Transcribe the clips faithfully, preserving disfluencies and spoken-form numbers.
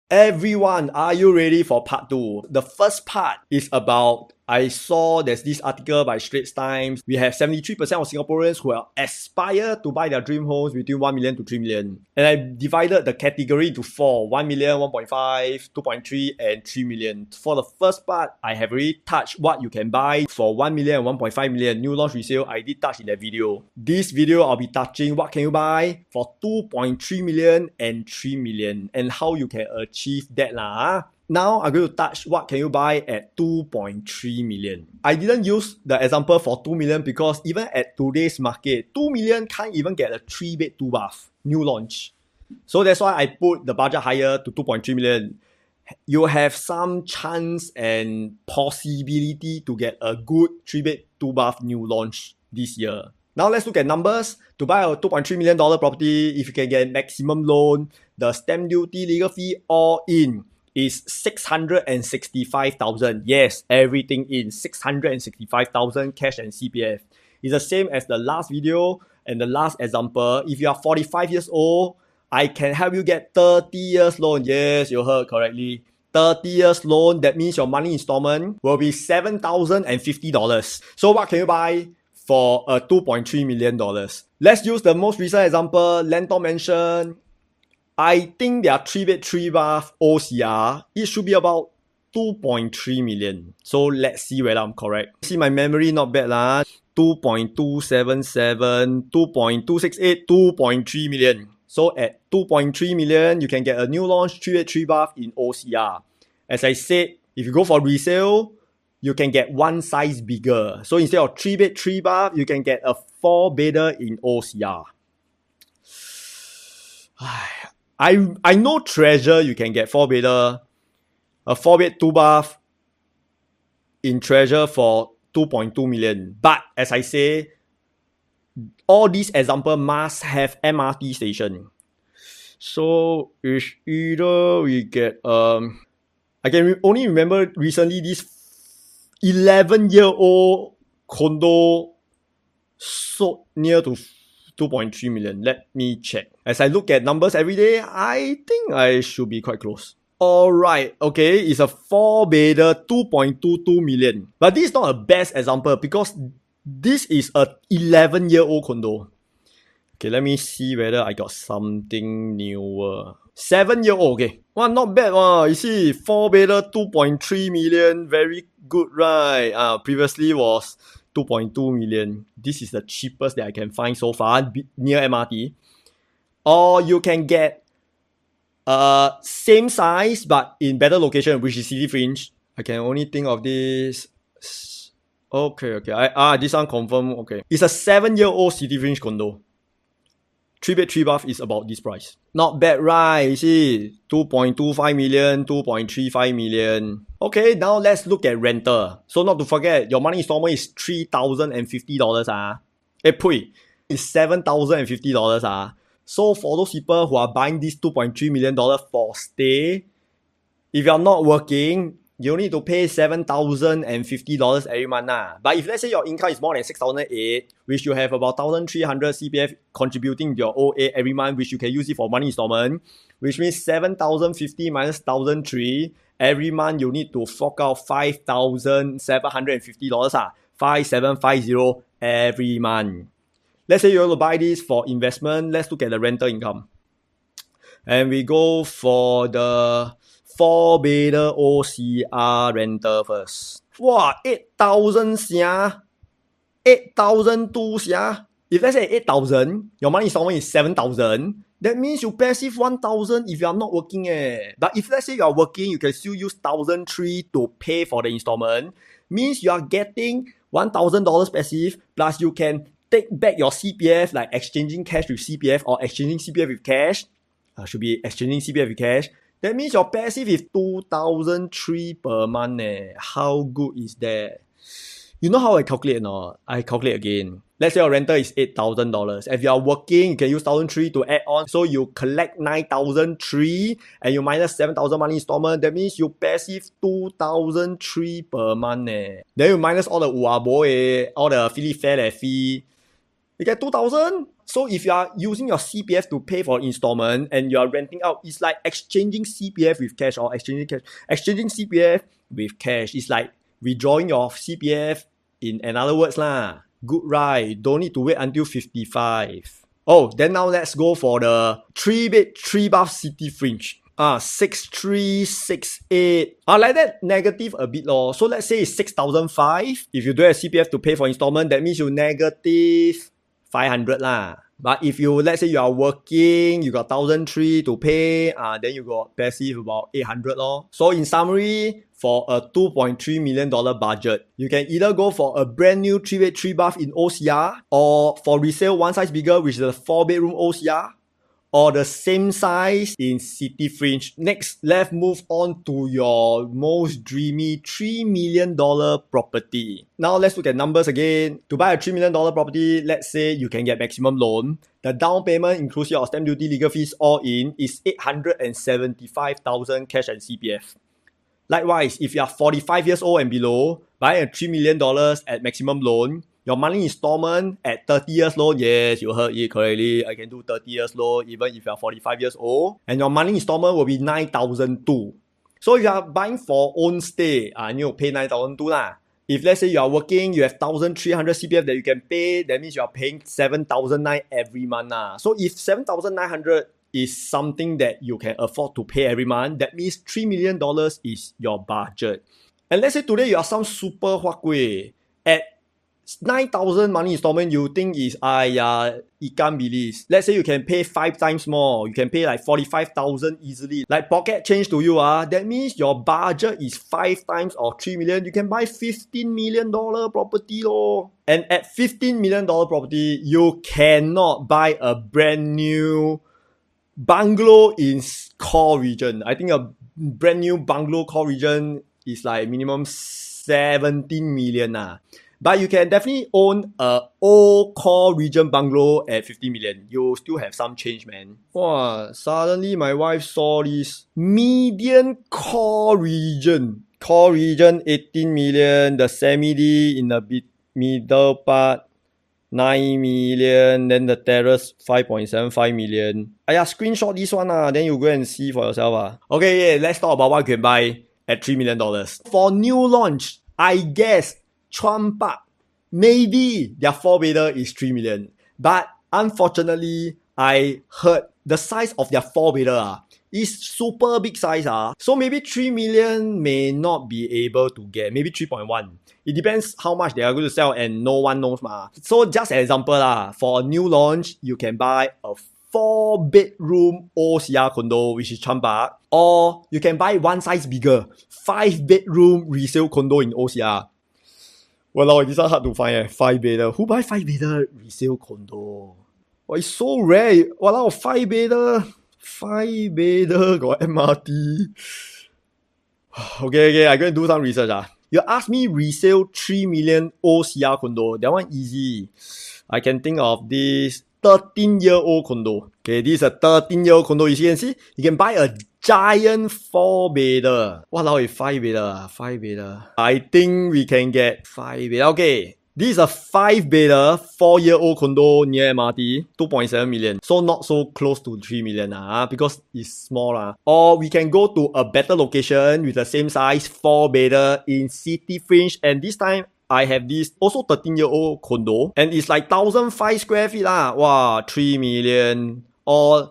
Everyone, are you ready for part two? The first part is about, I saw there's this article by Straits Times. We have seventy-three percent of Singaporeans who aspire to buy their dream homes between one million to three million. And I divided the category into four, one million, one point five, two point three and three million. For the first part, I have already touched what you can buy for one million and one point five million. New launch resale, I did touch in that video. This video, I'll be touching what can you buy for two point three million and three million and how you can achieve that lah. Now, I'm going to touch what can you buy at two point three million. I didn't use the example for two million because even at today's market, two million can't even get a three bed, two bath, new launch. So that's why I put the budget higher to two point three million. You have some chance and possibility to get a good three bed, two bath new launch this year. Now let's look at numbers. To buy a two point three million dollar property, if you can get maximum loan, the stamp duty, legal fee, all in, is six hundred sixty-five thousand. Yes, everything in six hundred sixty-five thousand cash and C P F. It's the same as the last video and the last example. If you are forty-five years old, I can help you get thirty years loan. Yes, you heard correctly. thirty years loan, that means your monthly installment will be seven thousand fifty dollars. So what can you buy for a two point three million dollars? Let's use the most recent example, Lentor Mansion. I think their three bed, three bath O C R, it should be about two point three million. So let's see whether I'm correct. See, my memory not bad lah. two point two seven seven, two point two six eight, two point three million. So at two point three million, you can get a new launch three bed, three bath in O C R. As I said, if you go for resale, you can get one size bigger. So instead of three bed, three bath, you can get a four bedder in O C R. I I know Treasure you can get four bedder, a four bed, two bath in Treasure for two point two million. But as I say, all these example must have M R T station. So it's either we get um I can re only remember recently this eleven year old condo sold near to two point three million. Let me check. As I look at numbers every day, I think I should be quite close. Alright, okay, it's a four bedder, two point two two million. But this is not a best example because this is a eleven year old condo. Okay, let me see whether I got something newer. seven year old, okay. Wow, not bad. Wow. You see, four bedder, two point three million. Very good, right? Uh, previously was two point two million. This is the cheapest that I can find so far near M R T. Or you can get uh same size but in better location, which is City Fringe. I can only think of this. Okay, okay. I, ah, this one confirm. Okay, it's a seven-year-old City Fringe condo. Three bed, three bath is about this price. Not bad, right? You see, two point two five million, two point three five million. Okay, now let's look at rental. So not to forget, your monthly installment is three thousand fifty dollars. Ah, eh, pui, it's seven thousand fifty dollars. Ah, so for those people who are buying this two point three million dollars for stay, if you're not working, you need to pay seven thousand fifty dollars every month. Nah. But if let's say your income is more than six thousand eight, which you have about one thousand three hundred C P F contributing to your O A every month, which you can use it for money installment, which means seven thousand fifty minus one thousand three, every month you need to fork out five thousand seven hundred fifty dollars. Ah, five thousand seven hundred fifty every month. Let's say you want to buy this for investment. Let's look at the rental income. And we go for the four bedder O C R rental first. Wow, eight thousand sia. eight thousand two sia. If let's say eight thousand, your money installment is seven thousand. That means you passive one thousand if you are not working. Eh. But if let's say you are working, you can still use one thousand three to pay for the installment. Means you are getting one thousand dollars passive plus you can take back your C P F, like exchanging cash with C P F or exchanging C P F with cash. Uh, should be exchanging C P F with cash. That means your passive is two thousand three per month. Eh. How good is that? You know how I calculate or not? I calculate again. Let's say your rental is eight thousand dollars. If you are working, you can use one thousand three to add on. So you collect nine thousand three and you minus seven thousand monthly installment. That means you passive two thousand three per month. Eh. Then you minus all the uabo, eh, all the affiliate fare fee. You get two thousand. So if you are using your C P F to pay for installment and you are renting out, it's like exchanging C P F with cash or exchanging cash. Exchanging C P F with cash. It's like withdrawing your C P F in another words lah. Good right. Don't need to wait until fifty-five. Oh, then now let's go for the three bed, three bath city fringe. Ah, six three six eight. Ah, like that negative a bit lor. So let's say it's six thousand five. If you don't have C P F to pay for installment, that means you negative five hundred lah. But if you, let's say you are working, you got one thousand three to pay, uh, then you got passive about eight hundred lor. So in summary, for a two point three million dollars budget, you can either go for a brand new three bed, three bath in O C R, or for resale one size bigger, which is a four bedroom O C R, or the same size in City Fringe. Next, let's move on to your most dreamy three million dollars property. Now, let's look at numbers again. To buy a three million dollars property, let's say you can get maximum loan. The down payment, inclusive of stamp duty, legal fees, all in, is eight hundred seventy-five thousand dollars cash and C P F. Likewise, if you are forty-five years old and below, buying a three million dollars at maximum loan, your monthly installment at thirty years loan, yes, you heard it correctly, I can do thirty years loan even if you are forty-five years old, and your monthly installment will be nine thousand two dollars. So if you are buying for own stay, uh, you need to pay nine thousand two dollars lah. If let's say you are working, you have one thousand three hundred C P F that you can pay, that means you are paying seven thousand nine hundred every month lah. So if seven thousand nine hundred is something that you can afford to pay every month, that means three million dollars is your budget. And let's say today you are some super huat kueh. At nine thousand money installment, you think is, ayah, ikan bilis. Let's say you can pay five times more. You can pay like forty-five thousand easily. Like pocket change to you, ah, that means your budget is five times or three million. You can buy fifteen million dollars property lor. And at fifteen million dollars property, you cannot buy a brand new bungalow in core region. I think a brand new bungalow core region is like minimum seventeen million. Ah. But you can definitely own a old core region bungalow at fifty million. You still have some change, man. Wow, suddenly my wife saw this median core region. Core region eighteen million, the semi-D in the middle part nine million, then the terrace five point seven five million. Aya, screenshot this one, ah, then you go and see for yourself. Ah. Okay, yeah, let's talk about what you can buy at three million dollars. For new launch, I guess Chuan Park, maybe their four bedder is three million. But unfortunately, I heard the size of their four bedder ah, is super big size. Ah. So maybe three million may not be able to get, maybe three point one. It depends how much they are going to sell and no one knows. Ma. So just an example, lah, for a new launch, you can buy a four bedroom O C R condo, which is Chuan Park, or you can buy one size bigger, five bedroom resale condo in O C R. Well, this is hard to find. Eh? Five bedder. Who buy five bedder resale condo? Oh, it's so rare. Wow, five bedder. Five bedder got M R T. Okay, okay, I'm going to do some research. Ah. You ask me resale three million O C R condo. That one easy. I can think of this thirteen year old condo. Okay, this is a thirteen year old condo. You can see, you can buy a giant four bedder. Walao, it's five bedder. Five bedder. I think we can get five bedder. Okay. This is a five bedder, four year old condo near M R T, two point seven million. So not so close to three million uh, because it's small. Uh. Or we can go to a better location with the same size, four bedder in City Fringe. And this time, I have this also thirteen year old condo. And it's like one thousand five square feet. Uh. Wow, three million. Or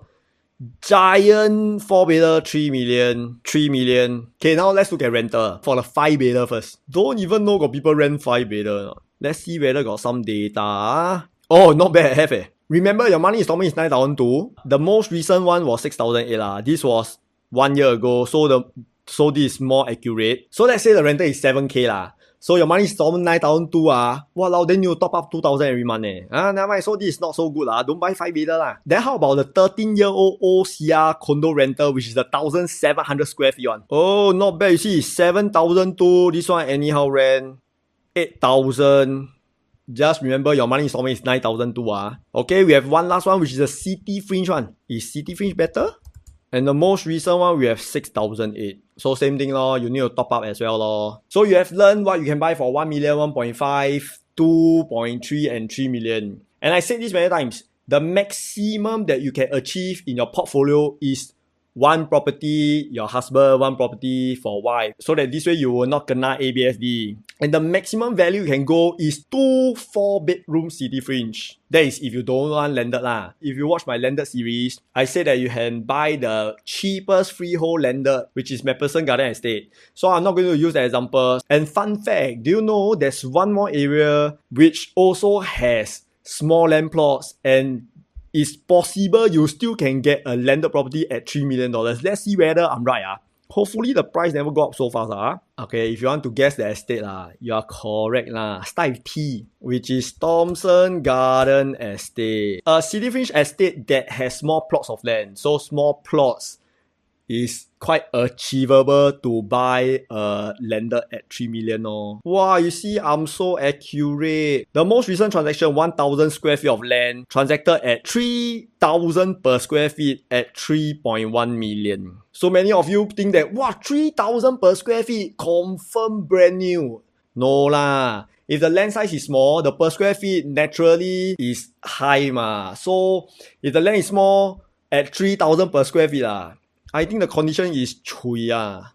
giant four bedder, three million. three million. Okay, now let's look at rental. For the five bedder first. Don't even know got people rent five bedder. Let's see whether got some data. Oh, not bad, have eh. Remember, your money installment is nine thousand two. The most recent one was six thousand eight. lah. This was one year ago, so the so this is more accurate. So let's say the rental is seven K. lah. So your money installment nine thousand two. Ah. Walao, then you top up two thousand every month. Eh. Ah, never mind, so this is not so good. Ah. Don't buy five bedder. lah. Then how about the thirteen year old O C R condo rental, which is the one thousand seven hundred square feet one? Oh, not bad. You see, seven thousand two. This one anyhow rent. eight thousand. Just remember your money installment is nine thousand two. Ah. Okay, we have one last one, which is the City Fringe one. Is City Fringe better? And the most recent one, we have six thousand eight. So same thing lor, you need to top up as well lor. So you have learned what you can buy for one million, one point five, two point three and three million. And I said this many times, the maximum that you can achieve in your portfolio is one property, your husband, one property for wife. So that this way you will not kena A B S D. And the maximum value you can go is two four bedroom city fringe. That is if you don't want landed lah. If you watch my landed series, I say that you can buy the cheapest freehold landed, which is MacPherson Garden Estate. So I'm not going to use the example. And fun fact, do you know there's one more area which also has small land plots and it's possible you still can get a landed property at three million dollars. Let's see whether I'm right. Ah. Hopefully the price never go up so fast. Ah. Okay, if you want to guess the estate, ah, you are correct. Ah. Start with T, which is Thomson Garden Estate. A city fringe estate that has small plots of land. So small plots is quite achievable to buy a landed at three million. Oh. Wow, you see, I'm so accurate. The most recent transaction, one thousand square feet of land, transacted at three thousand per square feet at three point one million. So many of you think that, wow, three thousand per square feet, confirm brand new. No lah. If the land size is small, the per square feet naturally is high ma. So if the land is small, at three thousand per square feet lah, I think the condition is chui ah.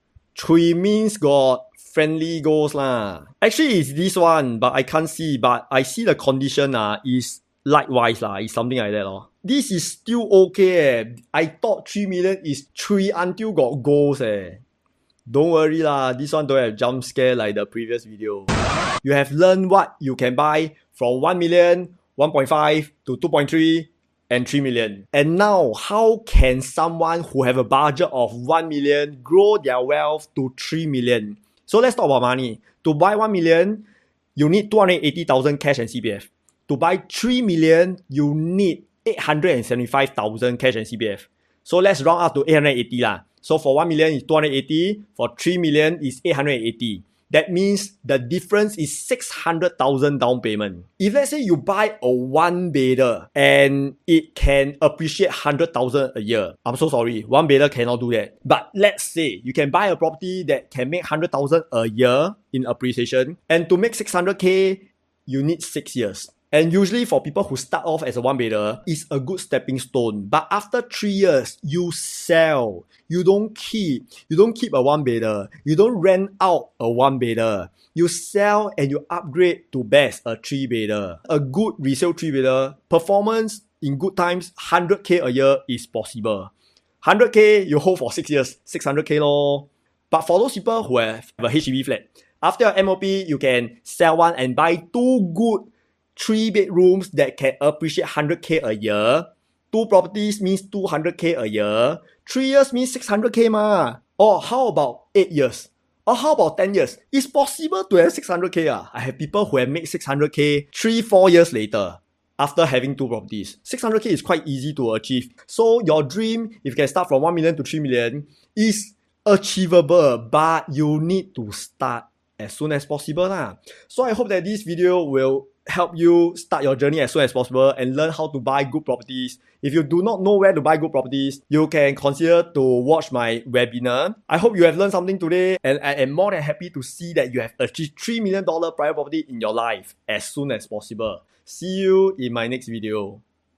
Chui means got friendly ghost lah. Actually, it's this one, but I can't see. But I see the condition ah is likewise lah. It's something like that lor. This is still okay eh. I thought three million is three until got ghost eh. Don't worry lah. This one don't have jump scare like the previous video. You have learned what you can buy from one million, one point five to two point three. And three million. And now, how can someone who have a budget of one million grow their wealth to three million? So let's talk about money. To buy one million, you need two hundred eighty thousand cash and C P F. To buy three million, you need eight hundred seventy-five thousand cash and C P F. So let's round up to eight hundred eighty lah. So for one million is two hundred eighty, for three million is eight hundred eighty. That means the difference is six hundred thousand down payment. If let's say you buy a one bedder and it can appreciate one hundred thousand a year, I'm so sorry, one bedder cannot do that. But let's say you can buy a property that can make one hundred thousand a year in appreciation, and to make six hundred K, you need six years. And usually for people who start off as a one bedder, it's a good stepping stone. But after three years, you sell. You don't keep. You don't keep a one bedder. You don't rent out a one bedder. You sell and you upgrade to best a three bedder. A good resale three bedder performance in good times, one hundred K a year is possible. one hundred K you hold for six years, six hundred K lor. But for those people who have a H D B flat, after your M O P, you can sell one and buy two good three bedrooms that can appreciate one hundred K a year. Two properties means two hundred K a year. Three years means six hundred K ma. Or how about eight years? Or how about ten years? It's possible to have six hundred K ah. I have people who have made six hundred K three, four years later after having two properties. six hundred K is quite easy to achieve. So your dream, if you can start from one million to three million, is achievable, but you need to start as soon as possible lah. So I hope that this video will help you start your journey as soon as possible and learn how to buy good properties. If you do not know where to buy good properties, you can consider to watch my webinar. I hope you have learned something today, and I am more than happy to see that you have achieved three million dollars private property in your life as soon as possible. See you in my next video.